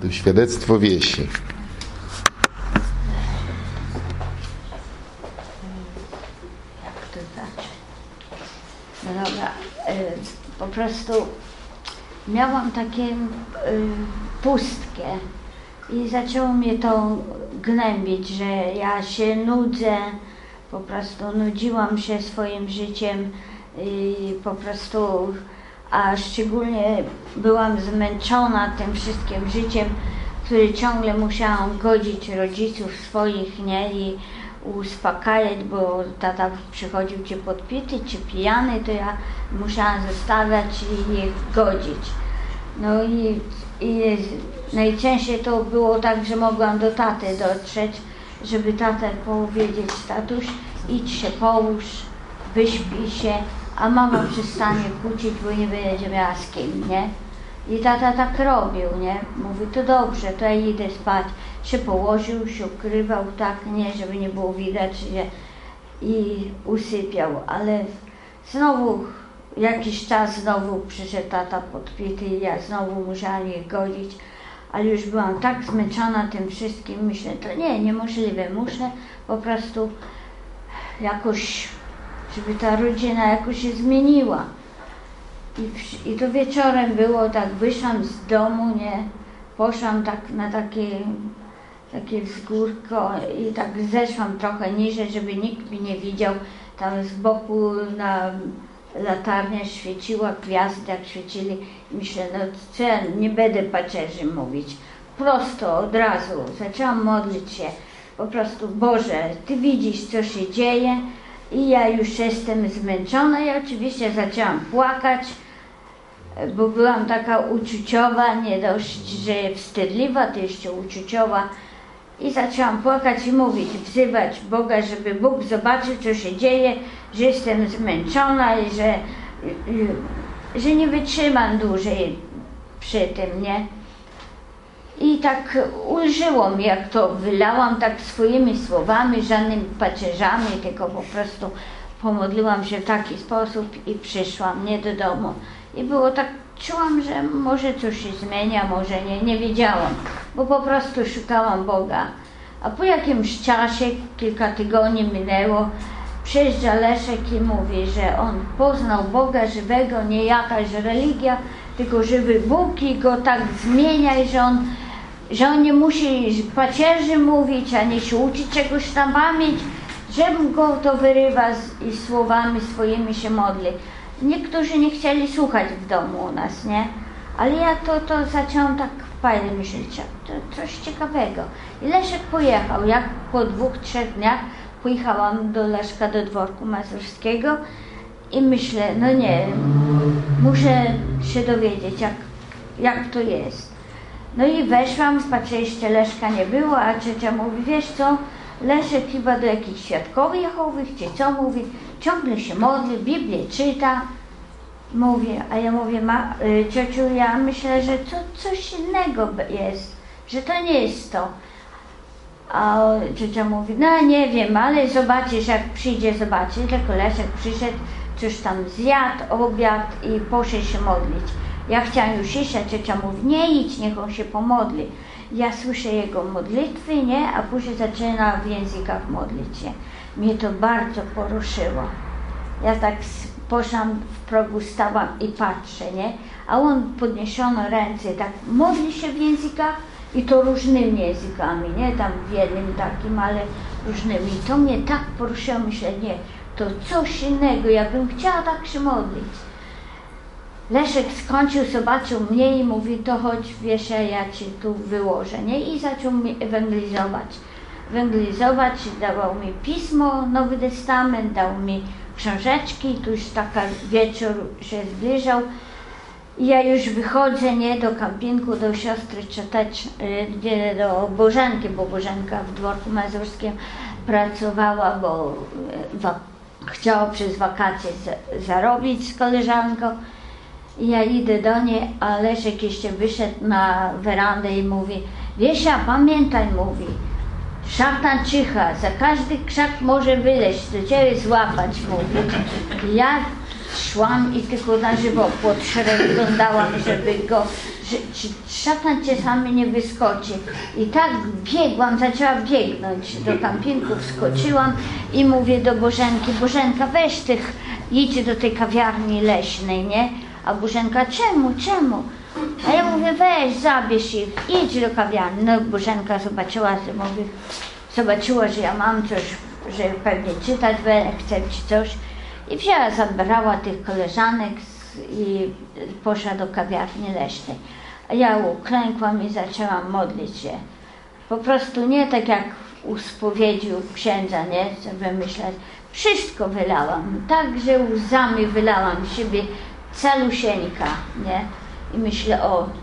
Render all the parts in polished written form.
To świadectwo Wiesi. Jak to zacząć? No dobra, po prostu miałam takie pustkę i zaczęło mnie to gnębić, że ja się nudzę, po prostu nudziłam się swoim życiem i po prostu, a szczególnie byłam zmęczona tym wszystkim życiem, które ciągle musiałam godzić rodziców swoich, nie, i uspokajać, bo tata przychodził czy podpity, czy pijany, to ja musiałam zostawiać i ich godzić. No i najczęściej to było tak, że mogłam do taty dotrzeć, żeby tatę powiedzieć: tatuś, idź się połóż, wyśpij się, a mama przestanie kłócić, bo nie będzie miała z kim, nie? I tata tak robił, nie? Mówi: to dobrze, to ja idę spać. Się położył, się ukrywał, tak, nie, żeby nie było widać, że i usypiał, ale znowu jakiś czas znowu przyszedł tata podpity i ja znowu musiałam ich godzić, ale już byłam tak zmęczona tym wszystkim, myślę, to niemożliwe, muszę po prostu jakoś, żeby ta rodzina jakoś się zmieniła. I to wieczorem było tak, wyszłam z domu, nie, poszłam tak na takie wzgórko i tak zeszłam trochę niżej, żeby nikt mi nie widział. Tam z boku na latarnia świeciła, gwiazdy jak świecili. Myślę, no co, ja nie będę pacierzy mówić. Prosto, od razu zaczęłam modlić się. Po prostu: Boże, Ty widzisz, co się dzieje i ja już jestem zmęczona. I oczywiście zaczęłam płakać, bo byłam taka uczuciowa, nie dość, że wstydliwa, to jeszcze uczuciowa. I zaczęłam płakać i mówić, wzywać Boga, żeby Bóg zobaczył, co się dzieje, że jestem zmęczona i że nie wytrzymam dłużej przy tym, nie? I tak ulżyło mi, jak to wylałam tak swoimi słowami, żadnymi pacierzami, tylko po prostu pomodliłam się w taki sposób i przyszłam, nie, do domu. I było tak, czułam, że może coś się zmienia, może nie wiedziałam, bo po prostu szukałam Boga. A po jakimś czasie, kilka tygodni minęło, przyjeżdża Leszek i mówi, że on poznał Boga żywego, nie jakaś religia, tylko żywy Bóg i go tak zmienia, i że on nie musi pacierzy mówić, ani się uczyć czegoś na pamięć, że go to wyrywa i słowami swoimi się modli. Niektórzy nie chcieli słuchać w domu u nas, nie? Ale ja to zaczęłam tak fajnie myśleć, to coś ciekawego. I Leszek pojechał. Jak po 2-3 dniach pojechałam do Leszka, do dworku mazurskiego i myślę, no nie, muszę się dowiedzieć, jak to jest. No i weszłam, patrzę, jeszcze Leszka nie było, a ciocia mówi: wiesz co, Leszek chyba do jakichś świadków Jehowych, czy co, mówi, ciągle się modli, Biblię czyta. Mówię, a ja mówię: ciociu, ja myślę, że to coś innego jest, że to nie jest to. A ciocia mówi: no nie wiem, ale zobaczysz, jak przyjdzie, zobaczysz. Tylko Leszek przyszedł, coś tam zjadł, obiad i poszedł się modlić. Ja chciałam już iść, a ciocia mówi: nie idź, niech on się pomodli. Ja słyszę jego modlitwy, nie, a później zaczyna w językach modlić się. Mnie to bardzo poruszyło. Ja tak poszłam w progu, stałam i patrzę, nie, a on podniesiono ręce, tak modli się w językach i to różnymi językami, nie, tam w jednym takim, ale różnymi. To mnie tak poruszyło, myślę, nie, to coś innego, ja bym chciała tak się modlić. Leszek skończył, zobaczył mnie i mówi: to chodź, wiesz, ja ci tu wyłożę, nie? I zaczął mi ewangelizować, dawał mi pismo, Nowy Testament, dał mi książeczki, tu już taka wieczór się zbliżał. I ja już wychodzę, nie, do kampinku, do siostry gdzie do Bożenki, bo Bożenka w dworku mazurskim pracowała, bo chciała przez wakacje zarobić z koleżanką. I ja idę do niej, a Leszek jeszcze wyszedł na werandę i mówi: Wiesia, pamiętaj, mówi, szatan czyha, za każdy krzak może wyleźć, do ciebie złapać, mówi. Ja szłam i tylko na żywo pod szereg oglądałam, żeby go że czy szatan cię sami nie wyskoczy. I tak biegłam, zaczęła biegnąć do kampinku, wskoczyłam i mówię do Bożenki, Bożenka, weź tych, idź do tej kawiarni leśnej, nie? A Bożenka, czemu? A ja mówię, weź, zabierz ich, idź do kawiarni. No Bożenka zobaczyła, że ja mam coś, że pewnie czytać chcę czy coś. I wzięła, zabrała tych koleżanek i poszła do kawiarni leśnej. A ja uklękłam i zaczęłam modlić się. Po prostu nie tak jak u spowiedzi u księdza, nie? Żeby myśleć, wszystko wylałam. Tak, że łzami wylałam siebie calusieńka, nie? I myślę,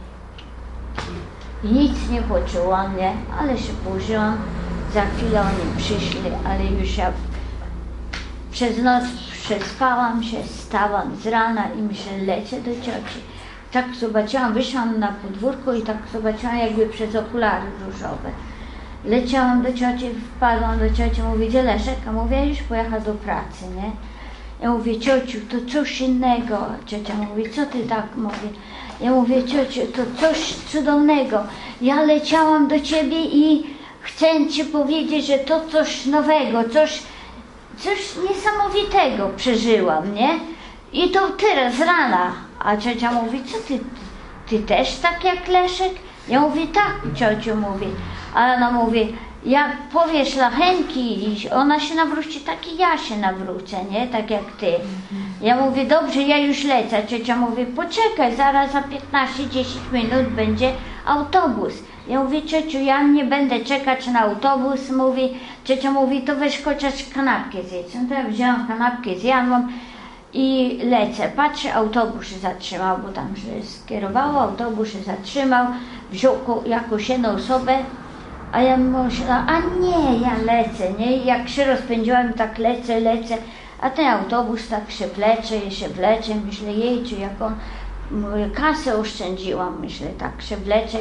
nic nie poczułam, nie? Ale się położyłam. Za chwilę oni przyszli, ale już ja przez noc przespałam się, stałam z rana i myślę, lecę do cioci. Tak zobaczyłam, wyszłam na podwórko i tak zobaczyłam jakby przez okulary różowe. Leciałam do cioci, wpadłam do cioci, mówię, gdzie Leszek? A mówię, już pojechał do pracy, nie? Ja mówię, ciociu, to coś innego. Ciocia mówi, co ty tak mówię? Ja mówię, ciociu, to coś cudownego. Ja leciałam do ciebie i chcę ci powiedzieć, że to coś nowego, coś niesamowitego przeżyłam, nie? I to teraz z rana. A ciocia mówi, co ty też tak jak Leszek? Ja mówię, tak, ciociu, mówi. A ona mówi, jak powiesz Lachenki, ona się nawróci, tak i ja się nawrócę, nie? Tak jak ty. Ja mówię, dobrze, ja już lecę. Ciocia mówi, poczekaj, zaraz za 15-10 minut będzie autobus. Ja mówię, ciociu, ja nie będę czekać na autobus, mówi. Ciocia mówi, to weź chociaż kanapkę zjedz. No to ja wzięłam kanapkę, zjadłam i lecę. Patrzę, autobus się zatrzymał, bo tam się skierowało, autobus się zatrzymał, wziął jakąś jedną osobę, a ja myślałam, a nie, ja lecę, nie? Jak się rozpędziłam, tak lecę, a ten autobus tak się wlecze, myślę, jejciu, jaką kasę oszczędziłam, myślę, tak się wlecze.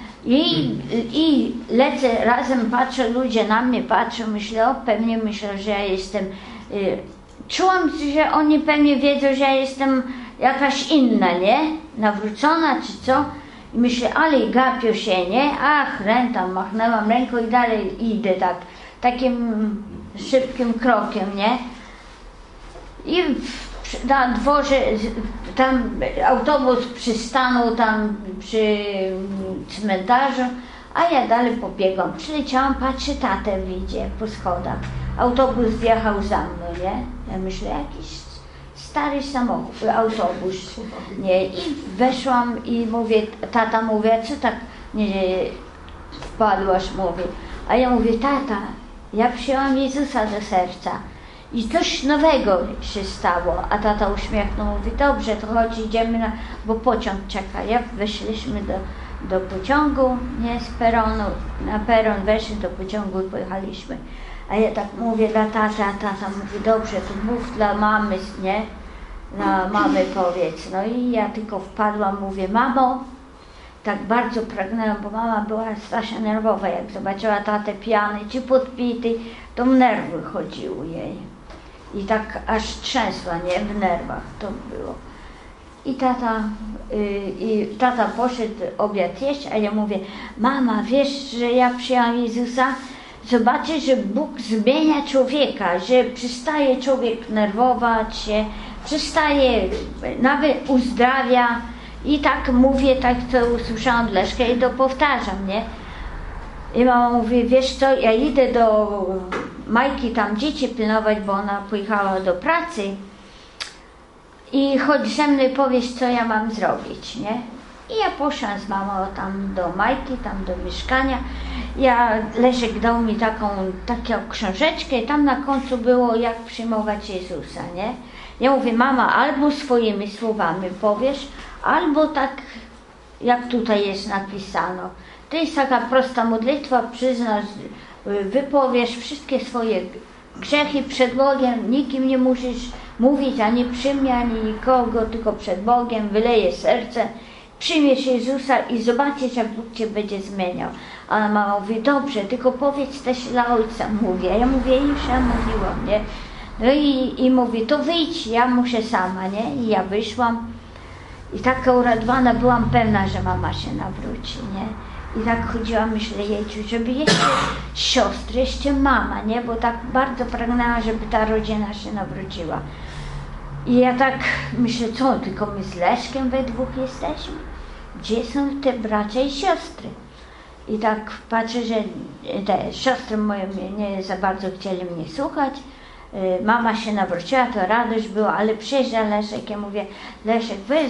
I lecę razem, patrzę, ludzie na mnie patrzą, myślę, pewnie myślę, że ja jestem, czułam, że oni pewnie wiedzą, że ja jestem jakaś inna, nie? Nawrócona czy co? I myślę, ale gapią się, nie? Ach, tam machnęłam ręką i dalej idę takim szybkim krokiem, nie? I na dworze, tam autobus przystanął tam przy cmentarzu, a ja dalej pobiegłam. Przyleciałam, patrzę, tatę widzę po schodach. Autobus wjechał za mną, nie? Ja myślę, jakiś stary samochód, autobus, nie? I weszłam i mówię, tata mówi, a co tak nie wpadłaś, mówię. A ja mówię, tata, ja przyjęłam Jezusa do serca. I coś nowego się stało, a tata uśmiechnął, mówi, dobrze, to chodź, idziemy, bo pociąg czeka. Jak weszliśmy do pociągu, nie, z peronu, na peron weszli do pociągu i pojechaliśmy. A ja tak mówię dla taty, a tata mówi, dobrze, to mów dla mamy, nie, dla mamy powiedz. No i ja tylko wpadłam, mówię, mamo, tak bardzo pragnęłam, bo mama była strasznie nerwowa, jak zobaczyła tatę pijany czy podpity, to nerwy chodziły jej. I tak aż trzęsła, nie? W nerwach to było. I tata poszedł obiad jeść, a ja mówię, mama, wiesz, że ja przyjęłam Jezusa? Zobaczysz, że Bóg zmienia człowieka, że przestaje człowiek nerwować się, przestaje, nawet uzdrawia. I tak mówię, tak co usłyszałam od Leszka i to powtarzam, nie? I mama mówi, wiesz co, ja idę do Majki tam dzieci pilnować, bo ona pojechała do pracy i chodź ze mną i powiesz, co ja mam zrobić, nie? I ja poszłam z mamą tam do Majki, tam do mieszkania. Leszek dał mi taką książeczkę i tam na końcu było, jak przyjmować Jezusa, nie? Ja mówię, mama, albo swoimi słowami powiesz, albo tak, jak tutaj jest napisano. To jest taka prosta modlitwa, przyznasz, wypowiesz wszystkie swoje grzechy przed Bogiem, nikim nie musisz mówić, ani przy mnie, ani nikogo, tylko przed Bogiem, wyleje serce, przyjmiesz Jezusa i zobaczysz, jak Bóg cię będzie zmieniał. A mama mówi, dobrze, tylko powiedz też dla ojca, mówię. Ja mówię, już ja mówiłam, nie? No i mówi, to wyjdź, ja muszę sama, nie? I ja wyszłam I taka uradowana byłam, pewna, że mama się nawróci, nie? I tak chodziłam, myślę, jejciu, żeby jeszcze siostry, jeszcze mama, nie? Bo tak bardzo pragnęłam, żeby ta rodzina się nawróciła. I ja tak myślę, co, tylko my z Leszkiem we dwóch jesteśmy? Gdzie są te bracia i siostry? I tak patrzę, że te siostry moje nie za bardzo chcieli mnie słuchać. Mama się nawróciła, to radość była, ale przyjeżdża Leszek, ja mówię, Leszek, weź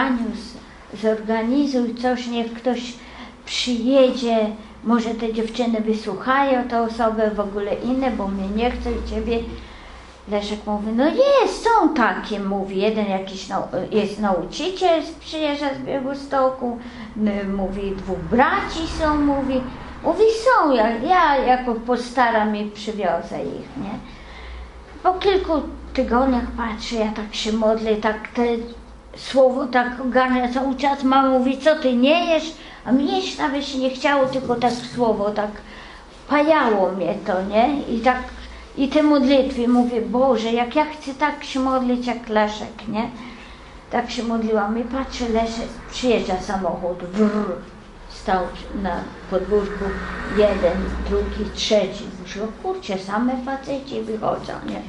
zorganizuj coś, niech ktoś przyjedzie, może te dziewczyny wysłuchają te osoby, w ogóle inne, bo mnie nie chce i ciebie. Leszek mówi, no jest, są takie, mówi, jeden jakiś jest nauczyciel, przyjeżdża z Białegostoku, mówi, dwóch braci są, mówi są, ja jako postaram i przywiozę ich, nie? Po kilku tygodniach patrzę, ja tak się modlę, tak te słowo tak ogarnia cały czas, mama mówi, co ty nie jesz? A mnie nawet się nie chciało, tylko tak słowo, tak pajało mnie to, nie? I te modlitwy, mówię, Boże, jak ja chcę tak się modlić jak Leszek, nie? Tak się modliłam i patrzę, Leszek, przyjeżdża samochód, stał na podwórku, jeden, drugi, trzeci. Myślę, kurczę, same faceci wychodzą, nie?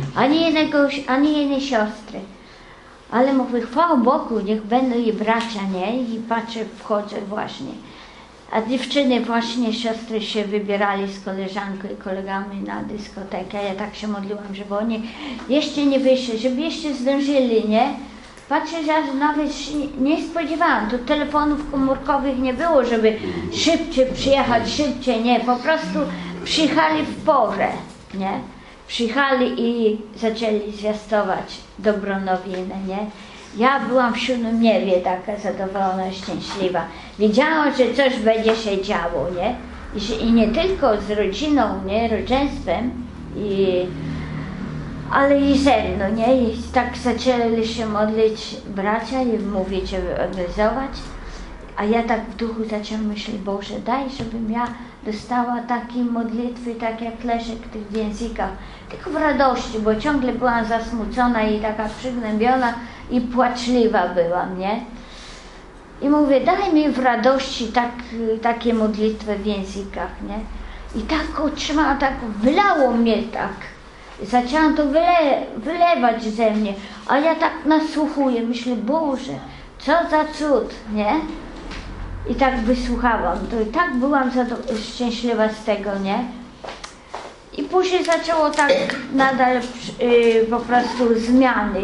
Ani jednej siostry. Ale mówię, chwała Bogu, niech będą i bracia, nie? I patrzę, wchodzę właśnie. A dziewczyny właśnie, siostry się wybierali z koleżanką i kolegami na dyskotekę. Ja tak się modliłam, żeby oni jeszcze nie wyszli, żeby jeszcze zdążyli, nie? Patrzę, że nawet się nie spodziewałam, tu telefonów komórkowych nie było, żeby szybciej przyjechać, szybciej, nie, po prostu przyjechali w porę, nie? Przyjechali i zaczęli zwiastować dobrą nowinę, nie? Ja byłam w siódmym niebie taka zadowolona, szczęśliwa. Wiedziałam, że coś będzie się działo, nie? I nie tylko z rodziną, nie? Rodzeństwem, ale i ze mną, nie? I tak zaczęli się modlić bracia i mówić, żeby organizować. A ja tak w duchu zaczęłam myśleć, Boże, daj, żebym ja dostała takiej modlitwy, tak jak Leszek w tych językach. Tylko w radości, bo ciągle byłam zasmucona i taka przygnębiona i płaczliwa byłam, nie? I mówię, daj mi w radości takie modlitwy w językach, nie? I tak otrzymałam, tak wylało mnie tak. Zaczęłam to wylewać ze mnie, a ja tak nasłuchuję, myślę, Boże, co za cud, nie? I tak wysłuchałam to i tak byłam szczęśliwa z tego, nie? I później zaczęło tak nadal po prostu zmiany.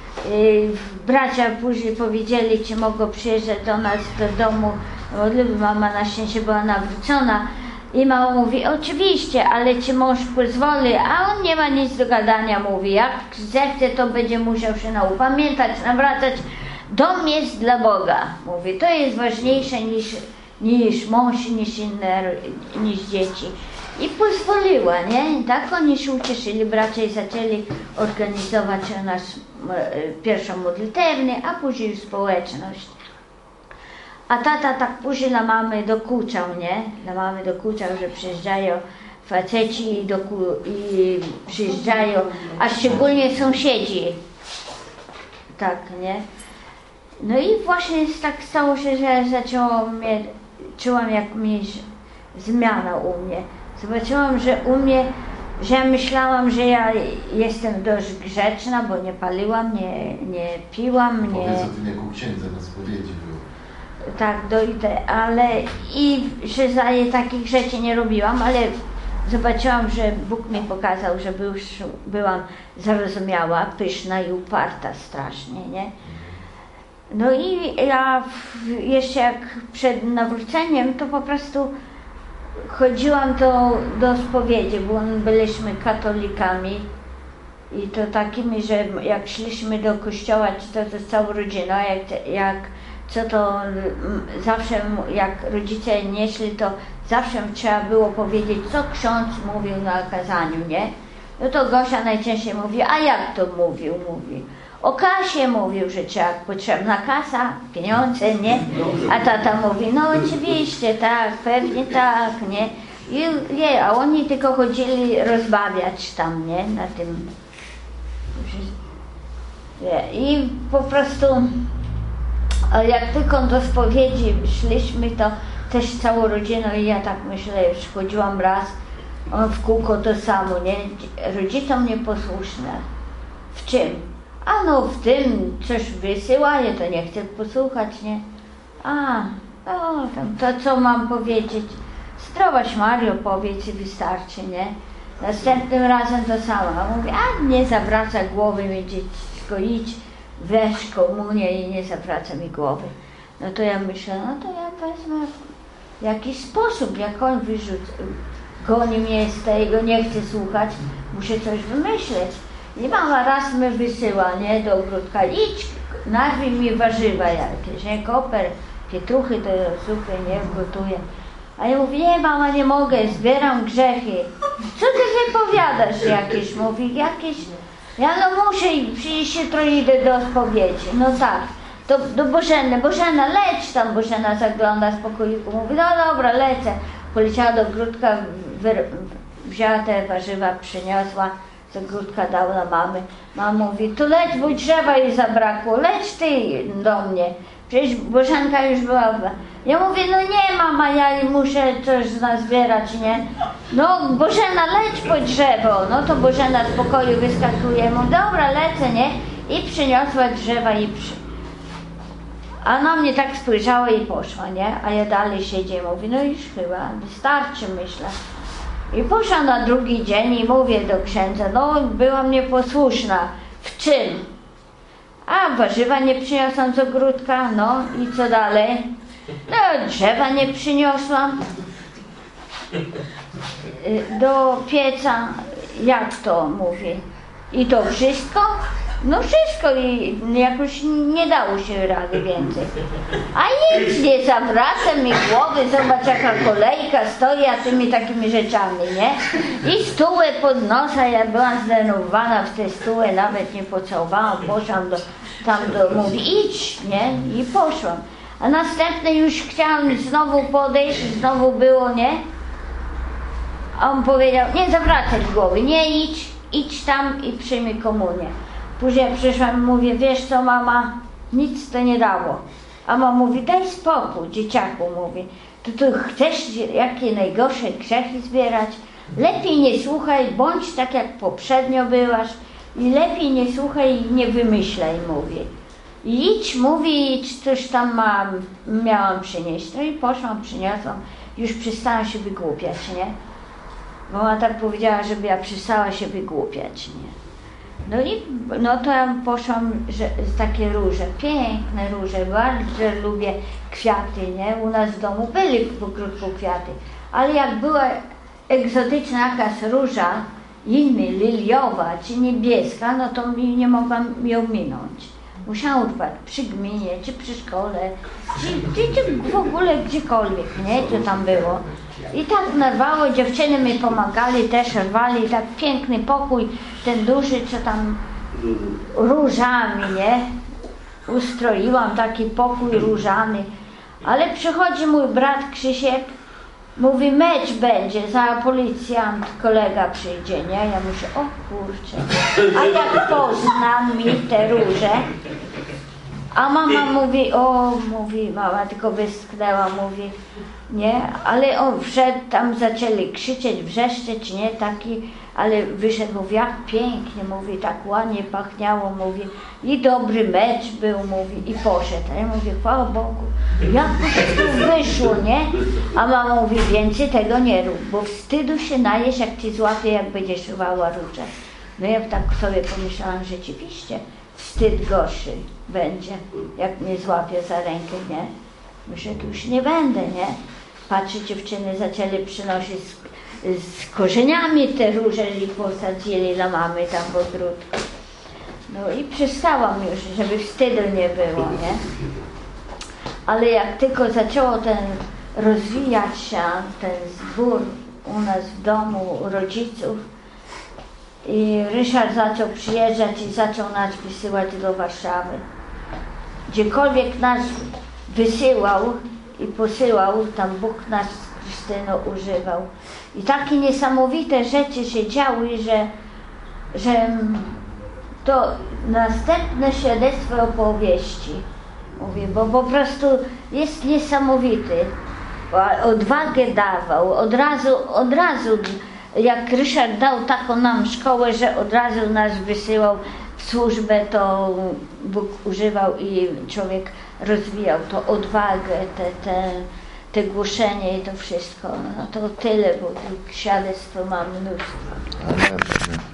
Bracia później powiedzieli, czy mogą przyjeżdżać do nas do domu. Mama na szczęście była nawrócona. I mama mówi, oczywiście, ale czy mąż pozwoli? A on nie ma nic do gadania, mówi. Jak zechce, to będzie musiał się upamiętać, nawracać. Dom jest dla Boga, mówi. To jest ważniejsze niż mąż, niż dzieci. I pozwoliła, nie? I tak oni się ucieszyli, bracia, i zaczęli organizować u nas pierwszą modlitewnię, a później społeczność. A tata tak później na mamy dokuczał, nie? Na mamy dokuczał, że przyjeżdżają faceci i przyjeżdżają, a szczególnie sąsiedzi. Tak, nie? No i właśnie tak stało się, że czułam jakąś zmianę u mnie. Zobaczyłam, że u mnie, że ja myślałam, że ja jestem dość grzeczna, bo nie paliłam, nie piłam, nie... Powiedz o tym, jak u księdza na spowiedzi było. Tak, dojdę, ale i że takich rzeczy nie robiłam, ale zobaczyłam, że Bóg mi pokazał, że byłam zarozumiała, pyszna i uparta strasznie, nie? No i ja jeszcze jak przed nawróceniem, to po prostu chodziłam do spowiedzi, bo byliśmy katolikami i to takimi, że jak szliśmy do kościoła, to z całą rodziną, zawsze jak rodzice nie szli, to zawsze trzeba było powiedzieć, co ksiądz mówił na kazaniu, nie? No to Gosia najczęściej mówi, a jak to mówił? Mówi. O kasie mówił, że potrzebna kasa, pieniądze, nie? A tata mówi, no oczywiście, tak, pewnie tak, nie? A oni tylko chodzili rozbawiać tam, nie? Na tym. I po prostu Ale jak tylko do spowiedzi szliśmy, to też całą rodziną i ja tak myślę, już chodziłam raz, on w kółko to samo, nie? Rodzicom nieposłuszne. W czym? A no w tym coś wysyłaje, to nie chcę posłuchać, nie? To co mam powiedzieć? Zdrowaś Mario, powiedz i wystarczy, nie? Następnym razem to samo. A mówię, nie zawraca głowy mi dziecko, idź, weź komunię i nie zawraca mi głowy. No to ja myślę, no to ja wezmę w jakiś sposób, jak on goni mnie z tego, nie chce słuchać, muszę coś wymyśleć. I mama raz mnie wysyła, nie, do ogródka, idź, narwij mi warzywa jakieś, nie, koper, pietruchy do zupy, nie, gotuję. A ja mówię, nie mama, nie mogę, zbieram grzechy. Co ty wypowiadasz jakieś, mówi, jakieś, ja no muszę przyjść jutro, idę do spowiedzi. No tak, do Bożeny, Bożena leć tam, Bożena zagląda z pokoiku, mówi, no dobra, lecę. Poleciała do ogródka, wzięła te warzywa, przyniosła, z ogródka dała na mamy. Mama mówi, tu leć, bo drzewa jej zabrakło, leć ty do mnie. Przecież Bożenka już była. Ja mówię, no nie mama, ja muszę coś nazbierać, nie? No Bożena, leć po drzewo. No to Bożena z pokoju wyskakuje, mówi, dobra, lecę, nie? I przyniosła drzewa A na mnie tak spojrzała i poszła, nie? A ja dalej siedzię, mówię, no już chyba wystarczy, myślę. I poszłam na drugi dzień i mówię do księdza, no byłam nieposłuszna. W czym? A warzywa nie przyniosłam z ogródka, no i co dalej? No drzewa nie przyniosłam do pieca, jak to mówi? I to wszystko? No wszystko i jakoś nie dało się rady więcej. A nic nie zawraca mi głowy, zobacz jaka kolejka stoi, a tymi takimi rzeczami, nie? I stułę pod nosa, ja byłam zdenerwowana w tej stułę, nawet nie pocałowałam, poszłam mówi idź, nie? I poszłam. A następny już chciałam znowu podejść, znowu było, nie? A on powiedział, nie zawracać głowy, nie idź tam i przyjmij komunię. Później przyszłam i mówię, wiesz co mama, nic to nie dało. A mama mówi, daj spokój, dzieciaku, mówi, to tu chcesz jakie najgorsze grzechy zbierać? Lepiej nie słuchaj, bądź tak jak poprzednio byłaś i lepiej nie słuchaj i nie wymyślaj, mówi. I idź, mówi, coś tam miałam przynieść. No i poszłam, przyniosłam, już przestałam się wygłupiać, nie? Mama tak powiedziała, żeby ja przestała się wygłupiać, nie? No to ja poszłam, z takie róże, piękne róże, bardzo lubię kwiaty, nie? U nas w domu byli w ogródku kwiaty, ale jak była egzotyczna jakaś róża, liliowa czy niebieska, no to nie mogłam ją minąć. Musiałam urwać przy gminie, czy przy szkole, czy w ogóle gdziekolwiek, nie? Co tam było. I tak narwało, dziewczyny mi pomagali, też rwali, tak piękny pokój, ten duży, co tam różami, nie? Ustroiłam taki pokój różany. Ale przychodzi mój brat Krzysiek, mówi, mecz będzie, za policjant, kolega przyjdzie, nie? Ja myślę, o kurczę, a jak poznam mi te róże? A mama mówi, mama tylko wysknęła, mówi, nie? Ale on wszedł, tam zaczęli krzyczeć, wrzeszczeć, nie? Taki, ale wyszedł, mówi, jak pięknie, mówi, tak ładnie pachniało, mówi, i dobry mecz był, mówi, i poszedł. A ja mówię, chwała Bogu, jak to tu wyszło, nie? A mama mówi, więcej tego nie rób, bo wstydu się najesz, jak ci złapie, jak będziesz rwała róże. No ja tak sobie pomyślałam, rzeczywiście, wstyd gorszy będzie, jak mnie złapie za rękę, nie? Myślę, tu już nie będę, nie? Patrzę, dziewczyny zaczęli przynosić z korzeniami te róże i posadzili dla mamy tam w ogródku. No i przestałam już, żeby wstydu nie było, nie? Ale jak tylko zaczęło rozwijać się ten zbór u nas w domu, u rodziców, i Ryszard zaczął przyjeżdżać i zaczął nas wysyłać do Warszawy. Gdziekolwiek nas wysyłał i posyłał, tam Bóg nas z Krystyną używał. I takie niesamowite rzeczy się działy, że to następne świadectwo opowieści. Mówię, bo po prostu jest niesamowity. Odwagę dawał, od razu, jak Ryszard dał taką nam szkołę, że od razu nas wysyłał w służbę, to Bóg używał i człowiek rozwijał to odwagę, te głoszenie i to wszystko. No to tyle, bo tu świadectwo mam mnóstwo. Ale